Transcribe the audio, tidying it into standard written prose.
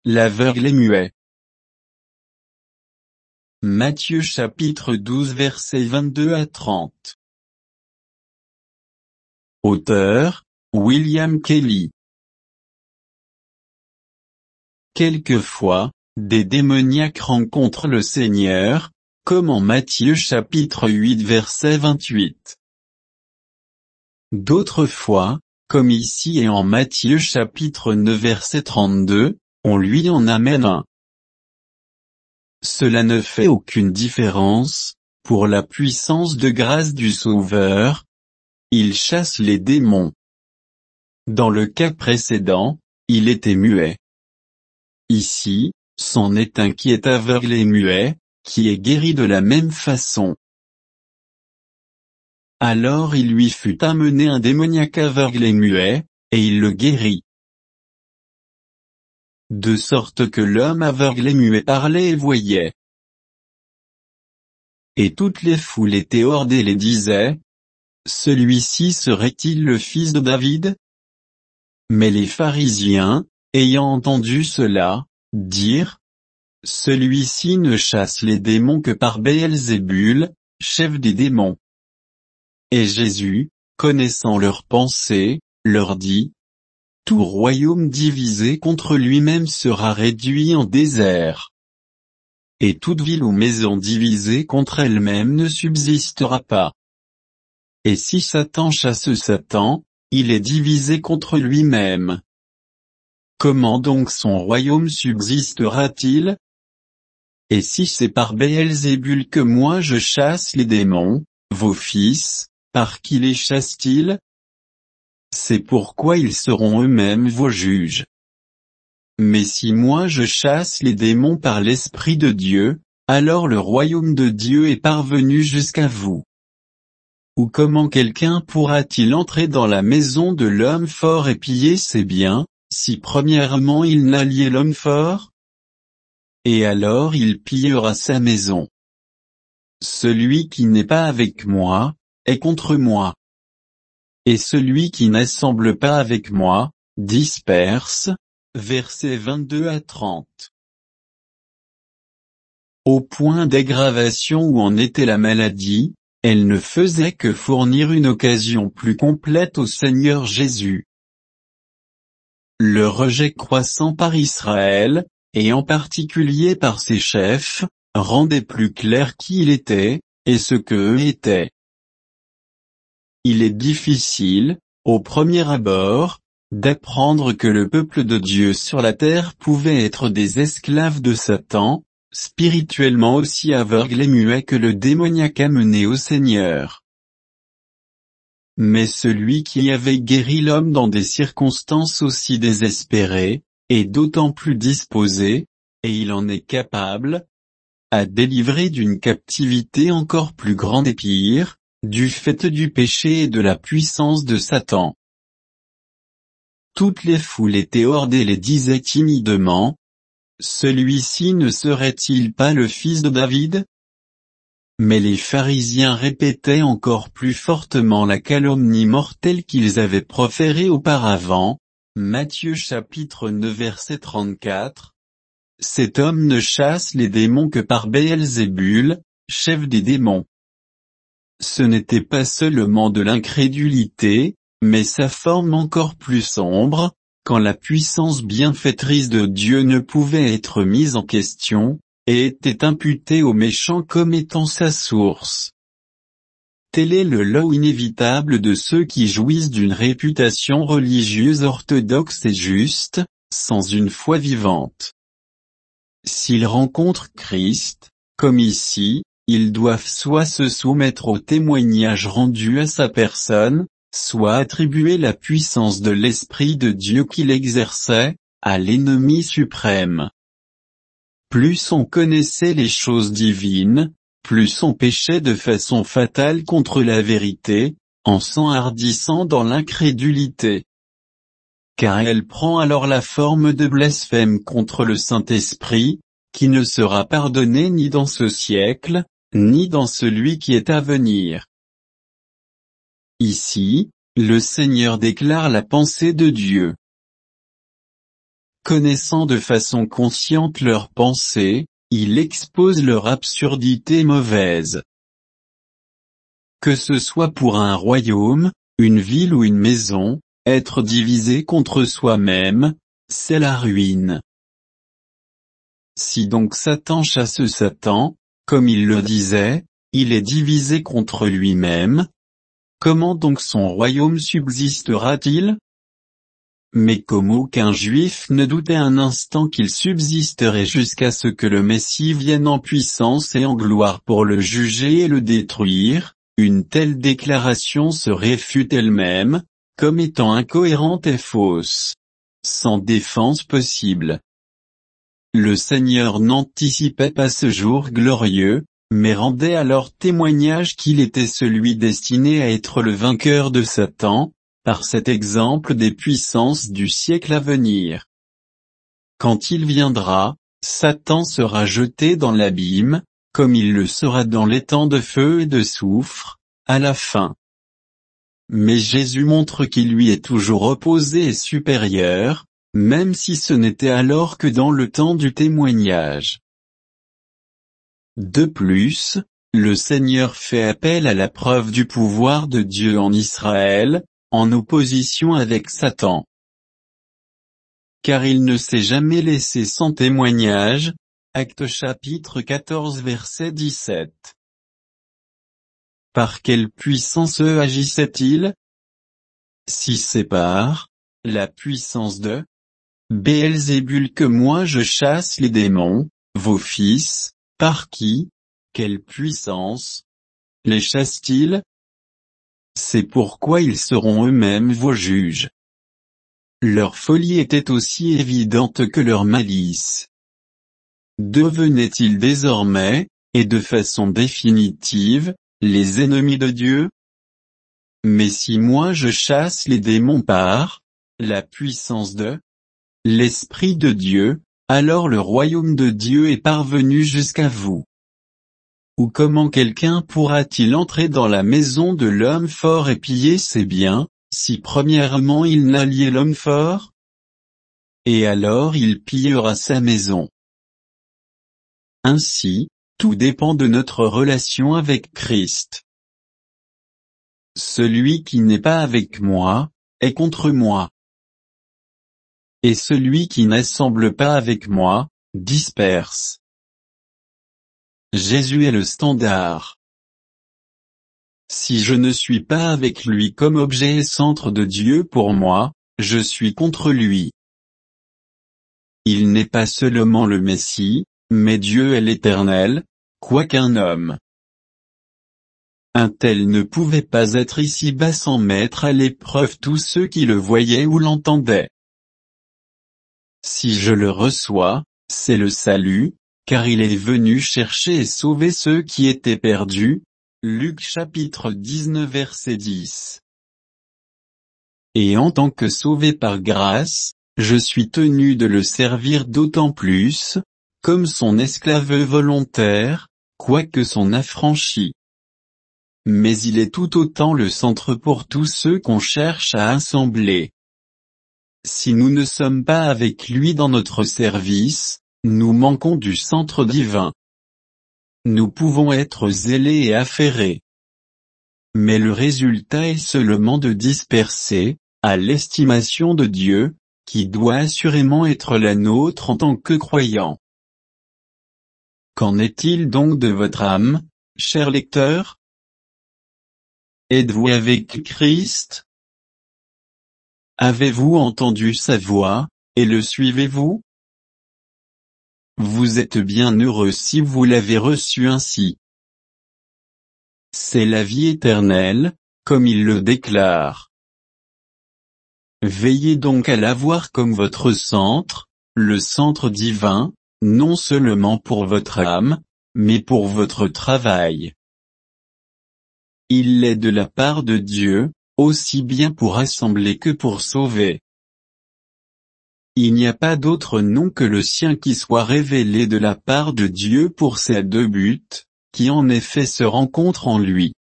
l'aveugle et muet. Matthieu chapitre 12 versets 22 à 30. Auteur, William Kelly. Quelquefois, des démoniaques rencontrent le Seigneur, comme en Matthieu chapitre 8 verset 28. D'autres fois, comme ici et en Matthieu chapitre 9 verset 32, on lui en amène un. Cela ne fait aucune différence, pour la puissance de grâce du Sauveur. Il chasse les démons. Dans le cas précédent, il était muet. Ici, c'en est un qui est aveugle et muet, qui est guéri de la même façon. Alors il lui fut amené un démoniaque aveugle et muet, et il le guérit. De sorte que l'homme aveugle et muet parlait et voyait. Et toutes les foules étaient hors d'elle et disaient, « Celui-ci serait-il le fils de David ?» Mais les pharisiens, ayant entendu cela, dirent, « Celui-ci ne chasse les démons que par Béelzébul, chef des démons. » Et Jésus, connaissant leurs pensées, leur dit, « Tout royaume divisé contre lui-même sera réduit en désert. Et toute ville ou maison divisée contre elle-même ne subsistera pas. Et si Satan chasse Satan, il est divisé contre lui-même. Comment donc son royaume subsistera-t-il? Et si c'est par Béelzébul que moi je chasse les démons, vos fils, par qui les chassent-ils? C'est pourquoi ils seront eux-mêmes vos juges. Mais si moi je chasse les démons par l'Esprit de Dieu, alors le royaume de Dieu est parvenu jusqu'à vous. Ou comment quelqu'un pourra-t-il entrer dans la maison de l'homme fort et piller ses biens, si premièrement il n'a lié l'homme fort? Et alors il pillera sa maison. Celui qui n'est pas avec moi, est contre moi. Et celui qui n'assemble pas avec moi, disperse. Versets 22 à 30. Au point d'aggravation où en était la maladie, elle ne faisait que fournir une occasion plus complète au Seigneur Jésus. Le rejet croissant par Israël, et en particulier par ses chefs, rendait plus clair qui il était, et ce qu'eux étaient. Il est difficile, au premier abord, d'apprendre que le peuple de Dieu sur la terre pouvait être des esclaves de Satan, spirituellement aussi aveugles et muets que le démoniaque amené au Seigneur. Mais celui qui avait guéri l'homme dans des circonstances aussi désespérées, est d'autant plus disposé, et il en est capable, à délivrer d'une captivité encore plus grande et pire, du fait du péché et de la puissance de Satan. Toutes les foules étaient hors d'elle et disaient timidement, « Celui-ci ne serait-il pas le fils de David ?» Mais les pharisiens répétaient encore plus fortement la calomnie mortelle qu'ils avaient proférée auparavant. Matthieu chapitre 9 verset 34. Cet homme ne chasse les démons que par Béelzébul, chef des démons. Ce n'était pas seulement de l'incrédulité, mais sa forme encore plus sombre, quand la puissance bienfaitrice de Dieu ne pouvait être mise en question, et était imputée au méchant comme étant sa source. Tel est le lot inévitable de ceux qui jouissent d'une réputation religieuse orthodoxe et juste, sans une foi vivante. S'ils rencontrent Christ, comme ici, ils doivent soit se soumettre au témoignage rendu à sa personne, soit attribuer la puissance de l'Esprit de Dieu qu'il exerçait, à l'ennemi suprême. Plus on connaissait les choses divines, plus on péchait de façon fatale contre la vérité, en s'enhardissant dans l'incrédulité. Car elle prend alors la forme de blasphème contre le Saint-Esprit, qui ne sera pardonné ni dans ce siècle, ni dans celui qui est à venir. Ici, le Seigneur déclare la pensée de Dieu. Connaissant de façon consciente leurs pensées, il expose leur absurdité mauvaise. Que ce soit pour un royaume, une ville ou une maison, être divisé contre soi-même, c'est la ruine. Si donc Satan chasse Satan, comme il le disait, il est divisé contre lui-même. Comment donc son royaume subsistera-t-il? Mais comme aucun juif ne doutait un instant qu'il subsisterait jusqu'à ce que le Messie vienne en puissance et en gloire pour le juger et le détruire, une telle déclaration se réfute elle-même, comme étant incohérente et fausse, sans défense possible. Le Seigneur n'anticipait pas ce jour glorieux, mais rendait alors témoignage qu'il était celui destiné à être le vainqueur de Satan, par cet exemple des puissances du siècle à venir. Quand il viendra, Satan sera jeté dans l'abîme, comme il le sera dans l'étang de feu et de soufre, à la fin. Mais Jésus montre qu'il lui est toujours opposé et supérieur, même si ce n'était alors que dans le temps du témoignage. De plus, le Seigneur fait appel à la preuve du pouvoir de Dieu en Israël, en opposition avec Satan. Car il ne s'est jamais laissé sans témoignage, Actes chapitre 14 verset 17. Par quelle puissance agissait-il? Si c'est par la puissance de Béelzébul que moi je chasse les démons, vos fils, par qui? Quelle puissance les chasse-t-il? C'est pourquoi ils seront eux-mêmes vos juges. Leur folie était aussi évidente que leur malice. Devenaient-ils désormais, et de façon définitive, les ennemis de Dieu? Mais si moi je chasse les démons par la puissance de l'Esprit de Dieu, alors le royaume de Dieu est parvenu jusqu'à vous. Ou comment quelqu'un pourra-t-il entrer dans la maison de l'homme fort et piller ses biens, si premièrement il n'a lié l'homme fort? Et alors il pillera sa maison. Ainsi, tout dépend de notre relation avec Christ. Celui qui n'est pas avec moi, est contre moi. Et celui qui n'assemble pas avec moi, disperse. Jésus est le standard. Si je ne suis pas avec lui comme objet et centre de Dieu pour moi, je suis contre lui. Il n'est pas seulement le Messie, mais Dieu est l'Éternel, quoiqu'un homme. Un tel ne pouvait pas être ici-bas sans mettre à l'épreuve tous ceux qui le voyaient ou l'entendaient. Si je le reçois, c'est le salut, car il est venu chercher et sauver ceux qui étaient perdus. Luc chapitre 19 verset 10. Et en tant que sauvé par grâce, je suis tenu de le servir d'autant plus, comme son esclave volontaire, quoique son affranchi. Mais il est tout autant le centre pour tous ceux qu'on cherche à assembler. Si nous ne sommes pas avec lui dans notre service, nous manquons du centre divin. Nous pouvons être zélés et affairés. Mais le résultat est seulement de disperser, à l'estimation de Dieu, qui doit assurément être la nôtre en tant que croyants. Qu'en est-il donc de votre âme, chers lecteurs? Êtes-vous avec Christ? Avez-vous entendu sa voix, et le suivez-vous? Vous êtes bien heureux si vous l'avez reçu ainsi. C'est la vie éternelle, comme il le déclare. Veillez donc à l'avoir comme votre centre, le centre divin, non seulement pour votre âme, mais pour votre travail. Il l'est de la part de Dieu, aussi bien pour assembler que pour sauver. Il n'y a pas d'autre nom que le sien qui soit révélé de la part de Dieu pour ces deux buts, qui en effet se rencontrent en lui.